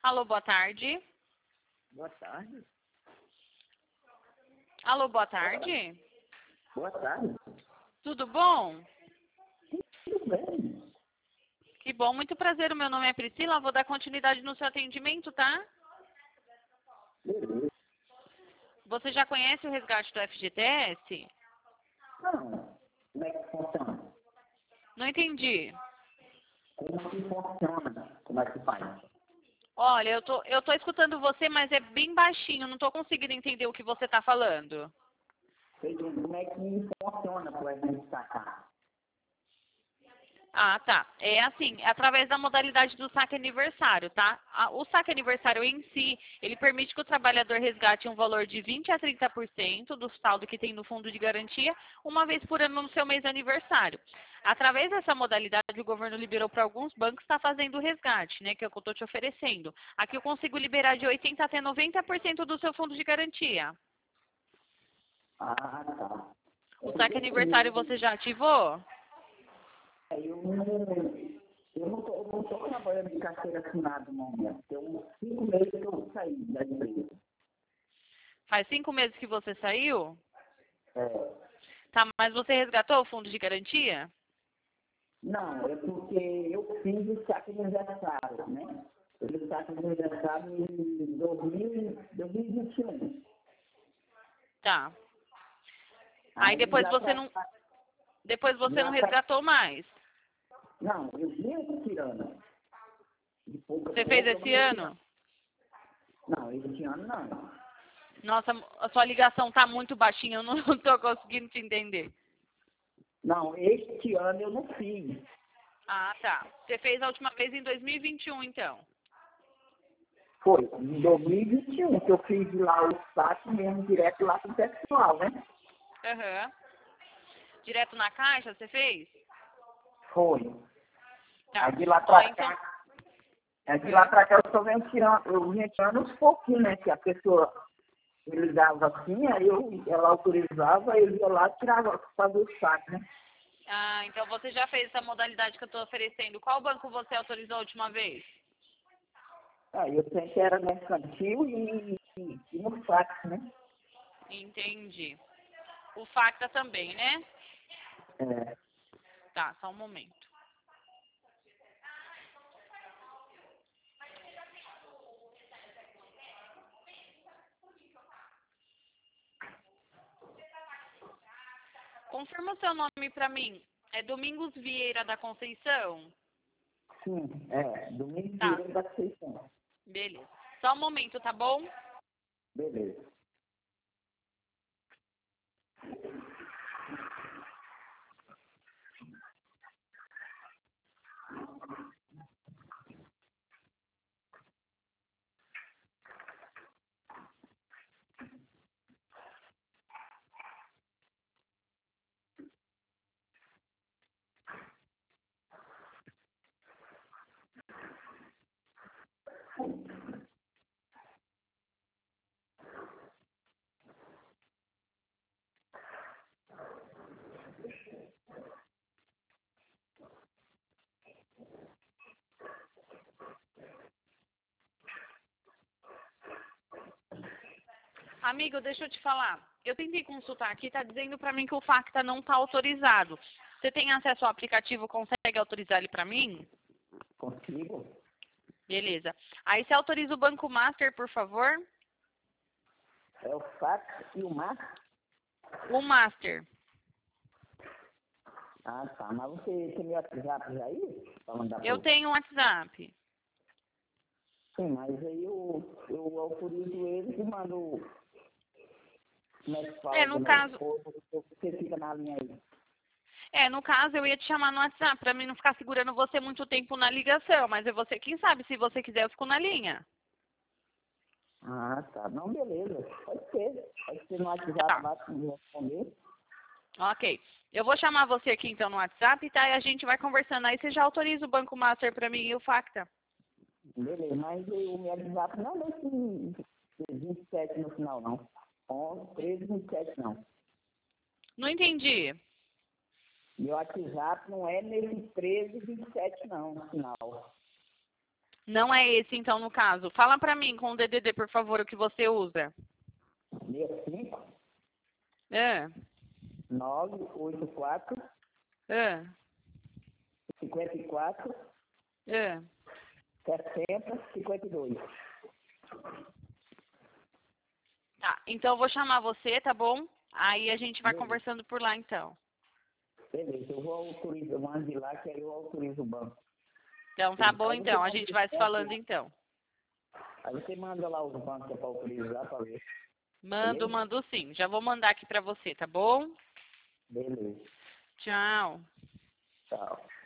Alô, boa tarde. Boa tarde. Alô, boa tarde. Boa tarde. Tudo bom? Tudo bem? Que bom, muito prazer. O meu nome é Priscila. Vou dar continuidade no seu atendimento, tá? Beleza. Você já conhece o resgate do FGTS? Não. Como é que funciona? Não entendi. Como que funciona? Como é que faz? Olha, eu tô escutando você, mas é bem baixinho. Não tô conseguindo entender o que você tá falando. Como é que funciona para a gente sacar? Ah, tá. É assim, é através da modalidade do saque aniversário, tá? O saque aniversário em si, ele permite que o trabalhador resgate um valor de 20 a 30% do saldo que tem no fundo de garantia, uma vez por ano no seu mês de aniversário. Através dessa modalidade, o governo liberou para alguns bancos estar fazendo o resgate, né, que é o que eu estou te oferecendo. Aqui eu consigo liberar de 80 até 90% do seu fundo de garantia. Ah, tá. O saque aniversário você já ativou? Eu não tô trabalhando de carteira assinada no momento. Tem uns 5 meses que eu saí da empresa. Faz 5 meses que você saiu? É. Tá, mas você resgatou o fundo de garantia? Não, é porque eu fiz o saque de aniversário, né? Eu fiz o saque de aniversário em 2021. Tá. Aí depois você não resgatou mais. Não, eu vinha tirando. De pouco a Você pouco fez eu esse ia tirando. ano? Não, esse ano não. Nossa, a sua ligação tá muito baixinha, eu não tô conseguindo te entender. Não, este ano eu não fiz. Ah, tá. Você fez a última vez em 2021, então. Foi em 2021 que eu fiz lá o saque mesmo direto lá pro pessoal, né? Aham. Direto na caixa, você fez? Foi. Tá. Aí de lá Ó, pra então... cá, eu só venho tirando, eu vinha tirando uns pouquinhos, né? Que a pessoa me ligava assim, ela autorizava, eu ia lá e tirava, fazia o saque, né? Ah, então você já fez essa modalidade que eu tô oferecendo. Qual banco você autorizou a última vez? Aí eu sempre era mercantil e no saque, né? Entendi. O Facta também, né? É. Tá, só um momento. Confirma o seu nome pra mim. É Domingos Vieira da Conceição? Sim, domingo Tá, da Conceição. beleza. Só um momento, tá bom? Beleza. Amigo, deixa eu te falar. Eu tentei consultar aqui, tá dizendo pra mim que o Facta não tá autorizado. Você tem acesso ao aplicativo, consegue autorizar ele pra mim? Consigo? Beleza. Aí você autoriza o Banco Master, por favor? É o fax e o mar? O Master. Ah, tá. Mas você tem meu WhatsApp aí? Pra mandar Eu pro... tenho um WhatsApp. Sim, mas aí eu autorizo ele e mando... Como é que fala do No meu caso, esposo? Você fica na linha aí. no caso eu ia te chamar no WhatsApp pra mim não ficar segurando você muito tempo na ligação, mas é você quem sabe, se você quiser eu fico na linha. Ah, tá. Não, beleza. Pode ser. Pode ser no WhatsApp Tá. lá pra me responder. Ok. Eu vou chamar você aqui então no WhatsApp, tá? E a gente vai conversando. Aí você já autoriza o Banco Master pra mim e o Facta. Beleza, mas o meu WhatsApp não é esse 27 no final, não. 11, 13, 27, não. Não entendi. Meu WhatsApp não é nesse 13, 27, não, no final. Não é esse, então, no caso. Fala pra mim com o DDD, por favor, o que você usa. 65 É, 984 é, 54 é. 70 52. Tá, então eu vou chamar você, tá bom? Aí a gente vai Beleza. conversando por lá, então. Beleza, eu vou autorizar, eu mando de lá que aí eu autorizo o banco. Então tá bom, Aí você então. A manda gente os vai se bancos, falando, então. aí você manda lá os bancos para autorizar para ver. Mando, Beleza? mando sim. Já vou mandar aqui pra você, tá bom? Beleza. Tchau. Tchau.